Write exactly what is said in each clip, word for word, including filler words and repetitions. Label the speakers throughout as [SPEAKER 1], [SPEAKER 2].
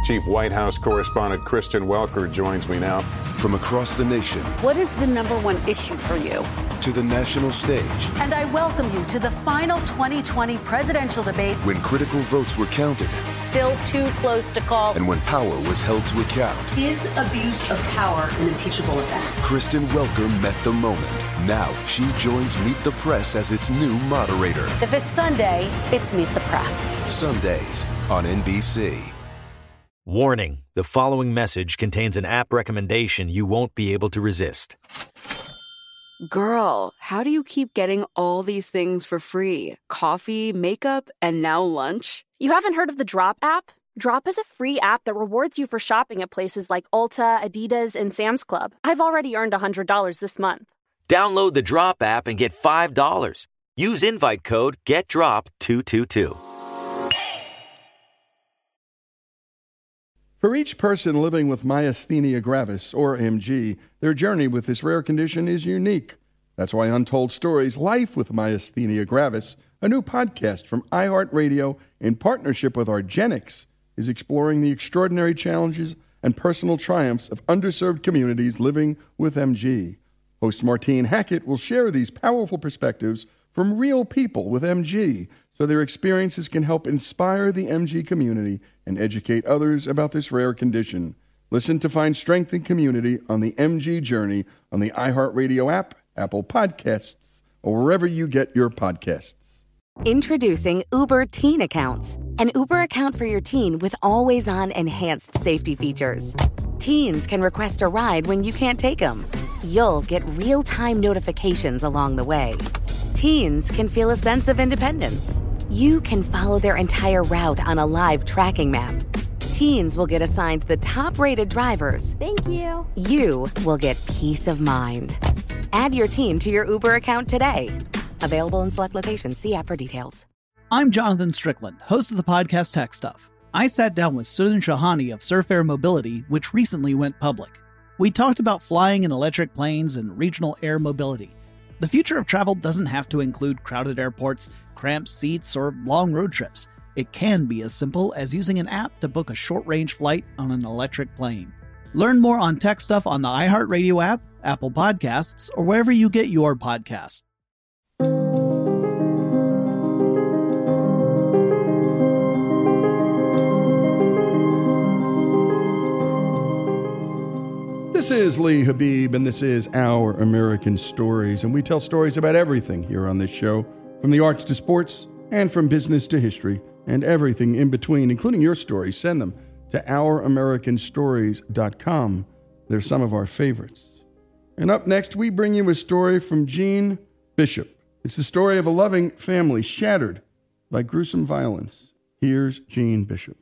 [SPEAKER 1] Chief White House correspondent Kristen Welker joins me now.
[SPEAKER 2] From across the nation.
[SPEAKER 3] What is the number one issue for you?
[SPEAKER 2] To the national stage.
[SPEAKER 4] And I welcome you to the final twenty twenty presidential debate.
[SPEAKER 2] When critical votes were counted.
[SPEAKER 5] Still too close to call.
[SPEAKER 2] And when power was held to account.
[SPEAKER 3] Is abuse of power an impeachable offense?
[SPEAKER 2] Kristen Welker met the moment. Now she joins Meet the Press as its new moderator.
[SPEAKER 4] If it's Sunday, it's Meet the Press.
[SPEAKER 2] Sundays on N B C.
[SPEAKER 6] Warning, the following message contains an app recommendation you won't be able to resist.
[SPEAKER 7] Girl, how do you keep getting all these things for free? Coffee, makeup, and now lunch?
[SPEAKER 5] You haven't heard of the Drop app? Drop is a free app that rewards you for shopping at places like Ulta, Adidas, and Sam's Club. I've already earned one hundred dollars this month.
[SPEAKER 6] Download the Drop app and get five dollars. Use invite code get drop two two two.
[SPEAKER 8] For each person living with myasthenia gravis, or M G, their journey with this rare condition is unique. That's why Untold Stories Life with Myasthenia Gravis, a new podcast from iHeartRadio in partnership with Argenix, is exploring the extraordinary challenges and personal triumphs of underserved communities living with M G. Host Martine Hackett will share these powerful perspectives from real people with M G, so their experiences can help inspire the M G community and educate others about this rare condition. Listen to find strength and community on the M G journey on the iHeartRadio app, Apple Podcasts, or wherever you get your podcasts.
[SPEAKER 9] Introducing Uber Teen Accounts, an Uber account for your teen with always-on enhanced safety features. Teens can request a ride when you can't take them. You'll get real-time notifications along the way. Teens can feel a sense of independence. You can follow their entire route on a live tracking map. Teens will get assigned the top-rated drivers.
[SPEAKER 5] Thank you.
[SPEAKER 9] You will get peace of mind. Add your teen to your Uber account today. Available in select locations. See app for details.
[SPEAKER 10] I'm Jonathan Strickland, host of the podcast Tech Stuff. I sat down with Sudhin Shahani of Surf Air Mobility, which recently went public. We talked about flying in electric planes and regional air mobility. The future of travel doesn't have to include crowded airports, cramped seats, or long road trips. It can be as simple as using an app to book a short-range flight on an electric plane. Learn more on Tech Stuff on the iHeartRadio app, Apple Podcasts, or wherever you get your podcasts.
[SPEAKER 8] This is Lee Habib, and this is Our American Stories, and we tell stories about everything here on this show, from the arts to sports, and from business to history, and everything in between, including your stories. Send them to our american stories dot com. They're some of our favorites. And up next, we bring you a story from Jean Bishop. It's the story of a loving family shattered by gruesome violence. Here's Jean Bishop.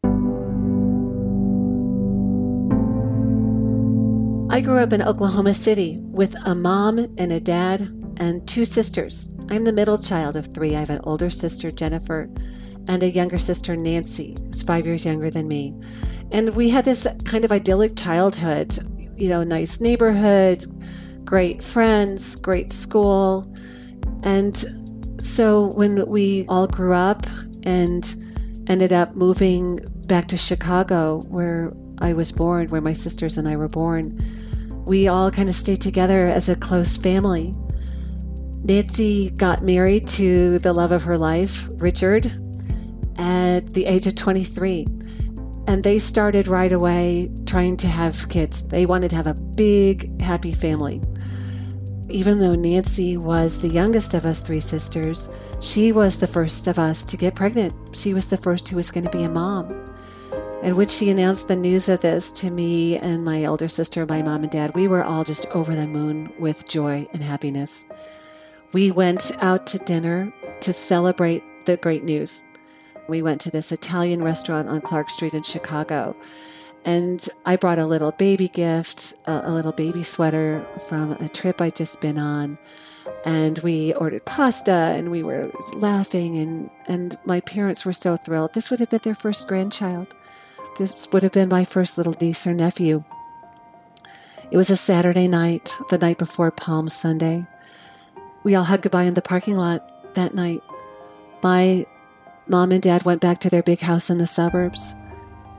[SPEAKER 11] I grew up in Oklahoma City with a mom and a dad and two sisters. I'm the middle child of three. I have an older sister, Jennifer, and a younger sister, Nancy, who's five years younger than me. And we had this kind of idyllic childhood, you know, nice neighborhood, great friends, great school. And so when we all grew up and ended up moving back to Chicago, where I was born, where my sisters and I were born, we all kind of stayed together as a close family. Nancy got married to the love of her life, Richard, at the age of twenty-three. And they started right away trying to have kids. They wanted to have a big, happy family. Even though Nancy was the youngest of us three sisters, she was the first of us to get pregnant. She was the first who was going to be a mom. And when she announced the news of this to me and my older sister, my mom and dad, we were all just over the moon with joy and happiness. We went out to dinner to celebrate the great news. We went to this Italian restaurant on Clark Street in Chicago. And I brought a little baby gift, a, a little baby sweater from a trip I'd just been on. And we ordered pasta and we were laughing. And, and my parents were so thrilled. This would have been their first grandchild. This would have been my first little niece or nephew. It was a Saturday night, the night before Palm Sunday. We all hugged goodbye in the parking lot that night. My mom and dad went back to their big house in the suburbs.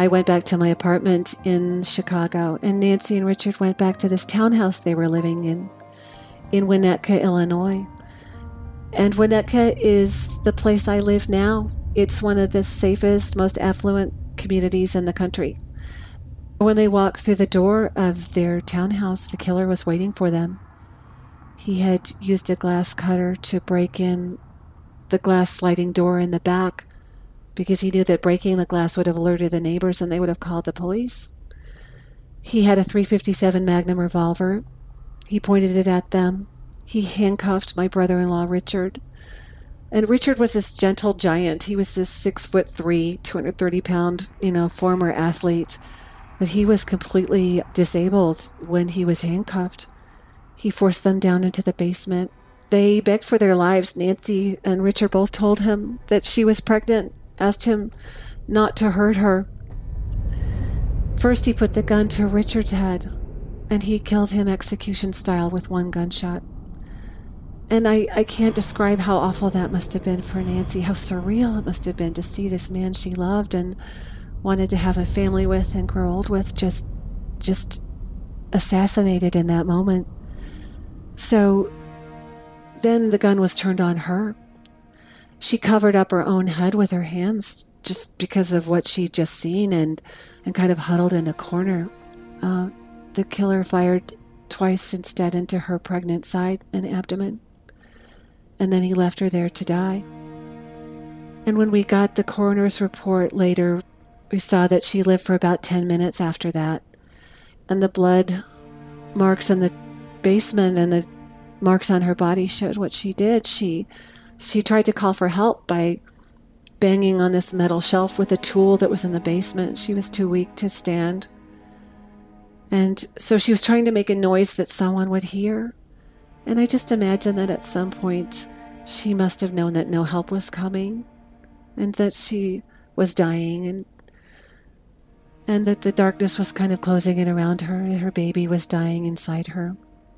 [SPEAKER 11] I went back to my apartment in Chicago, and Nancy and Richard went back to this townhouse they were living in, in Winnetka, Illinois. And Winnetka is the place I live now. It's one of the safest, most affluent communities in the country. When they walked through the door of their townhouse, the killer was waiting for them. He had used a glass cutter to break in the glass sliding door in the back because he knew that breaking the glass would have alerted the neighbors and they would have called the police. He had a three fifty-seven Magnum revolver. He pointed it at them. He handcuffed my brother-in-law, Richard. And Richard was this gentle giant. He was this six foot three, two hundred thirty pound, you know, former athlete. But he was completely disabled when he was handcuffed. He forced them down into the basement. They begged for their lives. Nancy and Richard both told him that she was pregnant, asked him not to hurt her. First, he put the gun to Richard's head, and he killed him execution style with one gunshot. And I, I can't describe how awful that must have been for Nancy, how surreal it must have been to see this man she loved and wanted to have a family with and grow old with just, just assassinated in that moment. So then the gun was turned on her. She covered up her own head with her hands just because of what she'd just seen and, and kind of huddled in a corner. Uh, the killer fired twice instead into her pregnant side and abdomen. And then he left her there to die. And when we got the coroner's report later, we saw that she lived for about ten minutes after that. And the blood marks in the basement and the marks on her body showed what she did. She she tried to call for help by banging on this metal shelf with a tool that was in the basement. She was too weak to stand. And so she was trying to make a noise that someone would hear. And I just imagine that at some point she must have known that no help was coming and that she was dying and and that the darkness was kind of closing in around her and her baby was dying inside her.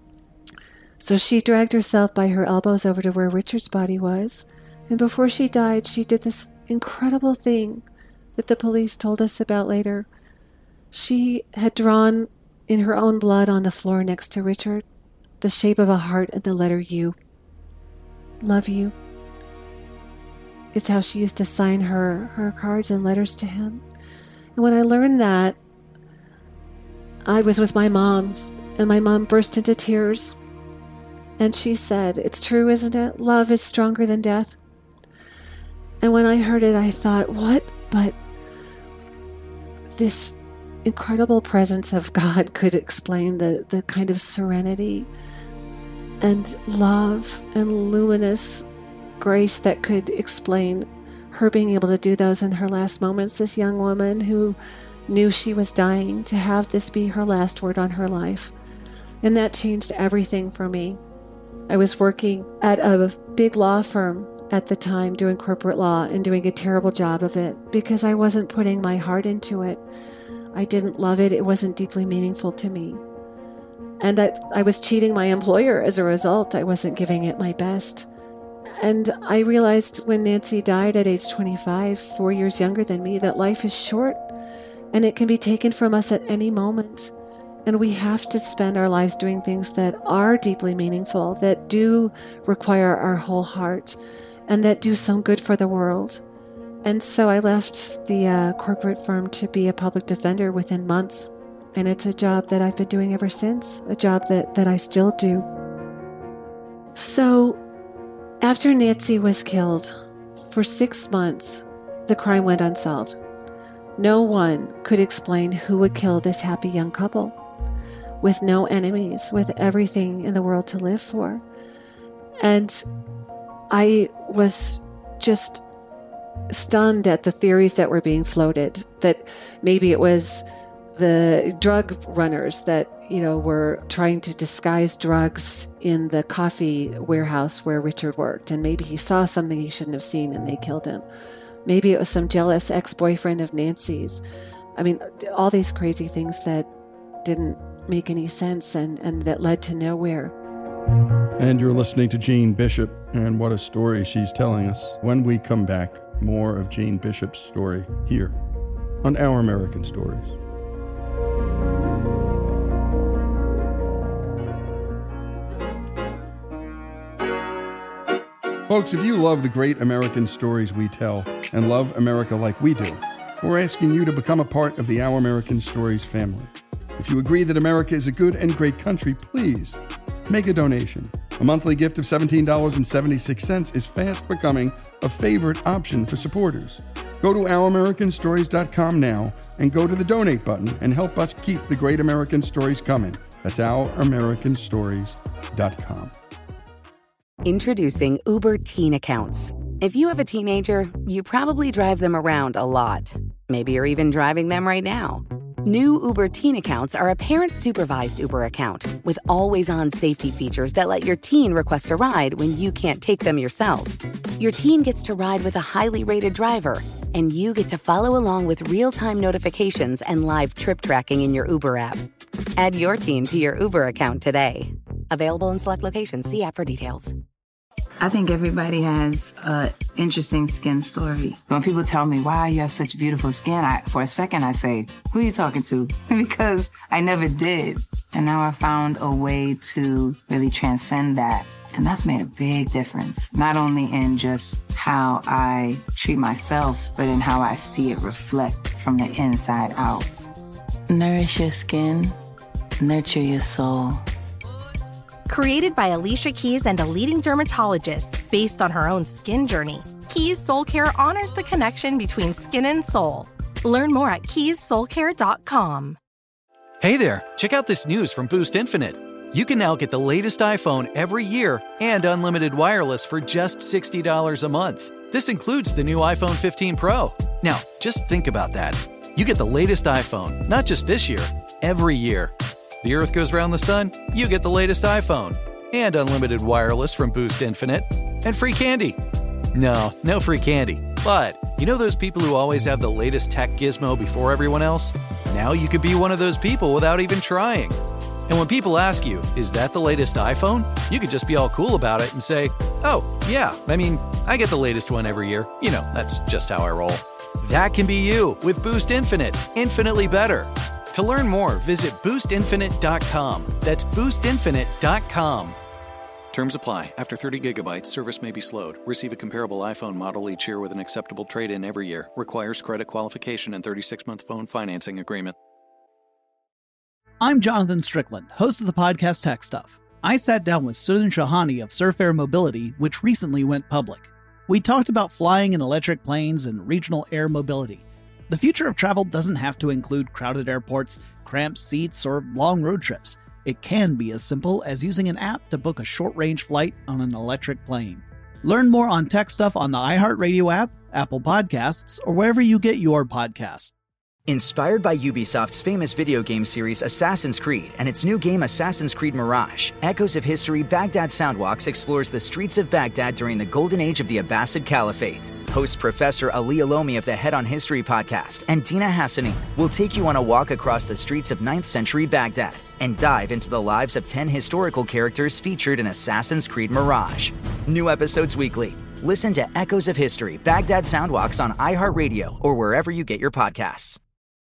[SPEAKER 11] So she dragged herself by her elbows over to where Richard's body was, and before she died, she did this incredible thing that the police told us about later. She had drawn in her own blood on the floor next to Richard the shape of a heart and the letter U. Love you. It's how she used to sign her, her cards and letters to him. And when I learned that, I was with my mom, and my mom burst into tears. And she said, "It's true, isn't it? Love is stronger than death." And when I heard it, I thought, what? But this incredible presence of God could explain the, the kind of serenity and love and luminous grace that could explain her being able to do those in her last moments. This young woman who knew she was dying, to have this be her last word on her life. And that changed everything for me. I was working at a big law firm at the time doing corporate law and doing a terrible job of it because I wasn't putting my heart into it. I didn't love it. It wasn't deeply meaningful to me. And I, I was cheating my employer as a result. I wasn't giving it my best. And I realized when Nancy died at age twenty-five, four years younger than me, that life is short and it can be taken from us at any moment. And we have to spend our lives doing things that are deeply meaningful, that do require our whole heart, and that do some good for the world. And so I left the uh, corporate firm to be a public defender within months. And it's a job that I've been doing ever since, a job that, that I still do. So after Nancy was killed, for six months, the crime went unsolved. No one could explain who would kill this happy young couple, with no enemies, with everything in the world to live for. And I was just stunned at the theories that were being floated, that maybe it was the drug runners that, you know, were trying to disguise drugs in the coffee warehouse where Richard worked. And maybe he saw something he shouldn't have seen and they killed him. Maybe it was some jealous ex-boyfriend of Nancy's. I mean, all these crazy things that didn't make any sense and, and that led to nowhere.
[SPEAKER 8] And you're listening to Jean Bishop, and what a story she's telling us. When we come back, more of Jean Bishop's story here on Our American Stories. Folks, if you love the great American stories we tell and love America like we do, we're asking you to become a part of the Our American Stories family. If you agree that America is a good and great country, please make a donation. A monthly gift of seventeen dollars and seventy-six cents is fast becoming a favorite option for supporters. Go to our american stories dot com now and go to the donate button and help us keep the great American stories coming. That's our american stories dot com.
[SPEAKER 9] Introducing Uber Teen Accounts. If you have a teenager, you probably drive them around a lot. Maybe you're even driving them right now. New Uber Teen Accounts are a parent-supervised Uber account with always-on safety features that let your teen request a ride when you can't take them yourself. Your teen gets to ride with a highly rated driver, and you get to follow along with real-time notifications and live trip tracking in your Uber app. Add your teen to your Uber account today. Available in select locations. See app for details.
[SPEAKER 12] I think everybody has an interesting skin story. When people tell me, wow, you have such beautiful skin, I, for a second I say, who are you talking to? Because I never did. And now I found a way to really transcend that. And that's made a big difference, not only in just how I treat myself, but in how I see it reflect from the inside out. Nourish your skin, nurture your soul.
[SPEAKER 13] Created by Alicia Keys and a leading dermatologist based on her own skin journey, Keys Soul Care honors the connection between skin and soul. Learn more at keys soul care dot com.
[SPEAKER 14] Hey there, check out this news from Boost Infinite. You can now get the latest iPhone every year and unlimited wireless for just sixty dollars a month. This includes the new iPhone fifteen Pro. Now, just think about that. You get the latest iPhone, not just this year, every year. The Earth goes around the sun, you get the latest iPhone. And unlimited wireless from Boost Infinite. And free candy. No, no free candy. But, you know those people who always have the latest tech gizmo before everyone else? Now you could be one of those people without even trying. And when people ask you, is that the latest iPhone? You could just be all cool about it and say, oh, yeah, I mean, I get the latest one every year. You know, that's just how I roll. That can be you with Boost Infinite. Infinitely better. To learn more, visit boost infinite dot com. That's boost infinite dot com. Terms apply. After thirty gigabytes, service may be slowed. Receive a comparable iPhone model each year with an acceptable trade-in every year. Requires credit qualification and thirty-six month phone financing agreement.
[SPEAKER 10] I'm Jonathan Strickland, host of the podcast Tech Stuff. I sat down with Sudhin Shahani of Surf Air Mobility, which recently went public. We talked about flying in electric planes and regional air mobility. The future of travel doesn't have to include crowded airports, cramped seats, or long road trips. It can be as simple as using an app to book a short-range flight on an electric plane. Learn more on Tech Stuff on the iHeartRadio app, Apple Podcasts, or wherever you get your podcasts.
[SPEAKER 15] Inspired by Ubisoft's famous video game series Assassin's Creed and its new game Assassin's Creed Mirage, Echoes of History Baghdad Soundwalks explores the streets of Baghdad during the golden age of the Abbasid Caliphate. Host Professor Ali Alomi of the Head on History podcast and Dina Hassanin will take you on a walk across the streets of ninth century Baghdad and dive into the lives of ten historical characters featured in Assassin's Creed Mirage. New episodes weekly. Listen to Echoes of History Baghdad Soundwalks on iHeartRadio or wherever you get your podcasts.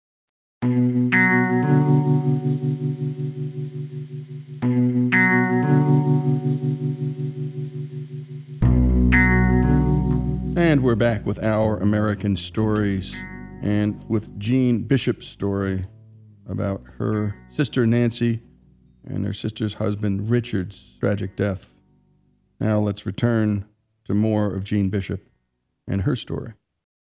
[SPEAKER 8] And we're back with Our American Stories and with Jean Bishop's story about her sister Nancy and her sister's husband Richard's tragic death. Now let's return to more of Jean Bishop and her story.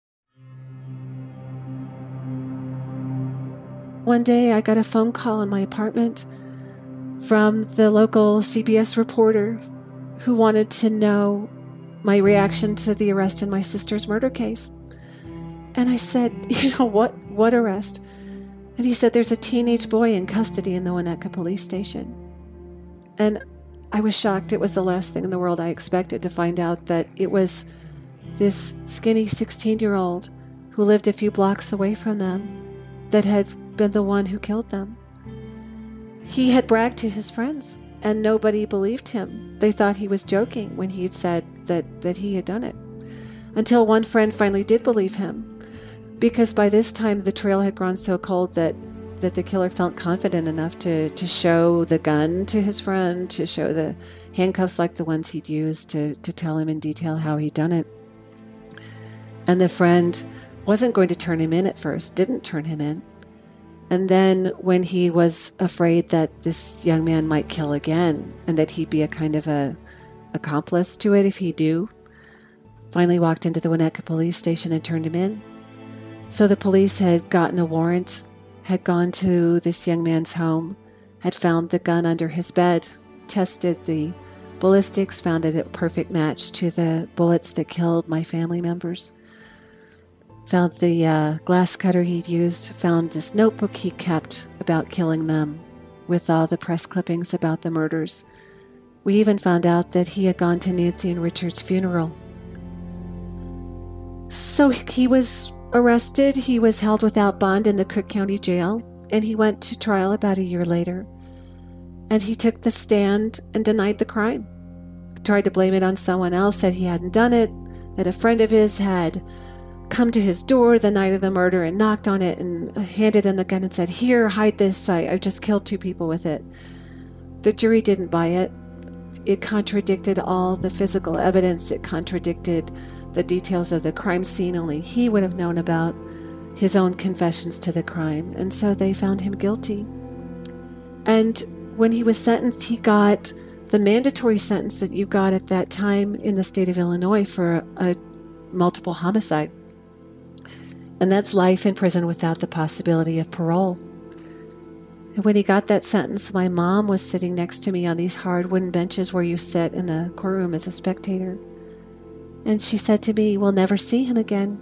[SPEAKER 11] One day I got a phone call in my apartment from the local C B S reporter who wanted to know my reaction to the arrest in my sister's murder case. And I said, you know, what, what arrest? And he said, there's a teenage boy in custody in the Winnetka police station. And I was shocked. It was the last thing in the world I expected to find out that it was this skinny sixteen-year-old who lived a few blocks away from them that had been the one who killed them. He had bragged to his friends, and nobody believed him. They thought he was joking when he had said that, that he had done it. Until one friend finally did believe him. because by this time the trail had grown so cold that that the killer felt confident enough to, to show the gun to his friend, to show the handcuffs like the ones he'd used, to, to tell him in detail how he'd done it. And the friend wasn't going to turn him in at first, didn't turn him in. And then when he was afraid that this young man might kill again and that he'd be a kind of a accomplice to it if he do, finally walked into the Winnetka police station and turned him in. So the police had gotten a warrant, had gone to this young man's home, had found the gun under his bed, tested the ballistics, found it a perfect match to the bullets that killed my family members, found the uh, glass cutter he'd used, found this notebook he kept about killing them with all the press clippings about the murders. We even found out that he had gone to Nancy and Richard's funeral. So he was arrested, he was held without bond in the Cook County Jail, and he went to trial about a year later. And he took the stand and denied the crime. Tried to blame it on someone else, said he hadn't done it, that a friend of his had come to his door the night of the murder and knocked on it and handed him the gun and said, "Here, hide this, I, I just killed two people with it." The jury didn't buy it. It contradicted all the physical evidence. It contradicted the details of the crime scene only he would have known about, his own confessions to the crime, and so they found him guilty. And when he was sentenced, he got the mandatory sentence that you got at that time in the state of Illinois for a, a multiple homicide. And that's life in prison without the possibility of parole. And when he got that sentence, my mom was sitting next to me on these hard wooden benches where you sit in the courtroom as a spectator. And she said to me, "We'll never see him again."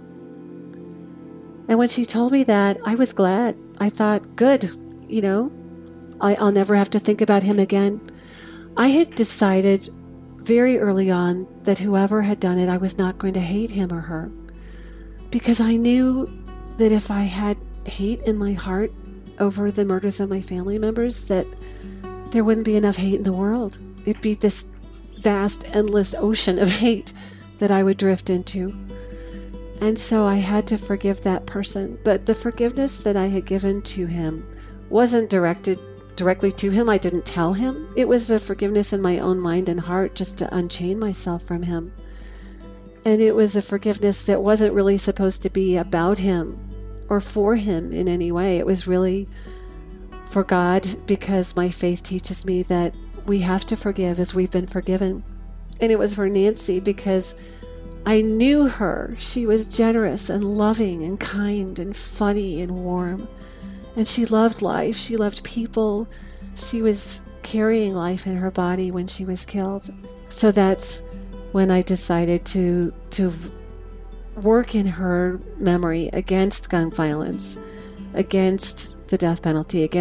[SPEAKER 11] And when she told me that, I was glad. I thought, good, you know, I, I'll never have to think about him again. I had decided very early on that whoever had done it, I was not going to hate him or her. Because I knew that if I had hate in my heart over the murders of my family members, that there wouldn't be enough hate in the world. It'd be this vast, endless ocean of hate that I would drift into. And so I had to forgive that person. But the forgiveness that I had given to him wasn't directed directly to him. I didn't tell him. It was a forgiveness in my own mind and heart just to unchain myself from him. And it was a forgiveness that wasn't really supposed to be about him or for him in any way. It was really for God, because my faith teaches me that we have to forgive as we've been forgiven. And it was for Nancy because I knew her. She was generous and loving and kind and funny and warm. And she loved life. She loved people. She was carrying life in her body when she was killed. So that's when I decided to to work in her memory against gun violence, against the death penalty, against